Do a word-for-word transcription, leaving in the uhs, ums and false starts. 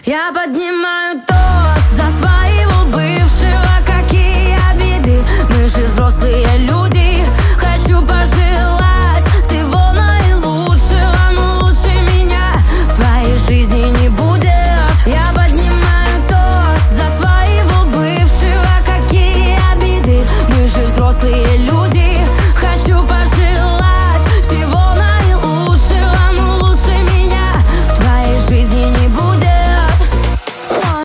Я поднимаю тост за своего бывшего. Какие обиды, мы же взрослые люди.